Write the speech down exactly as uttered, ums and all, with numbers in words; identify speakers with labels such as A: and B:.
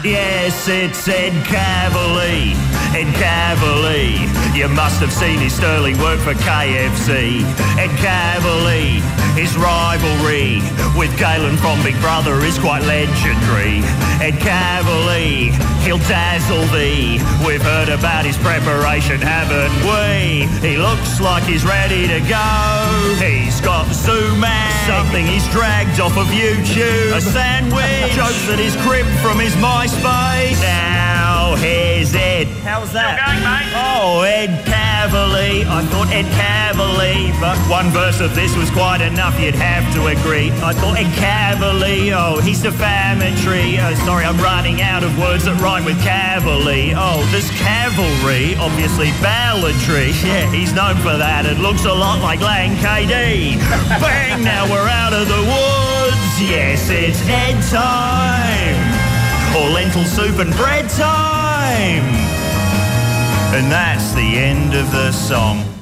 A: Yes, it's Ed Kavalee, Ed Kavalee. You must have seen his sterling work for K F C. Ed Kavalee, his rivalry with Galen from Big Brother is quite legendary. Ed Kavalee, he'll dazzle thee. We've heard about his preparation, haven't we? He looks like he's ready to go. He's got Sumac, something he's dragged off of YouTube, a sandwich, jokes that he's cribbed from his MySpace. Now here's Ed. How's that?
B: Still going, mate?
A: Oh, Ed Kavalee. I thought Ed Kavalee, but one verse of this was quite enough, you'd have to agree. I thought Ed Kavalee, oh, he's defamatory. Oh, sorry, I'm running out of words that rhyme with Kavalee. Oh, there's cavalry, obviously balladry. Yeah, he's known for that. It looks a lot like Lang K D. Bang, now we're out of the woods. Yes, it's Ed time. Or lentil soup and bread time. And that's the end of the song.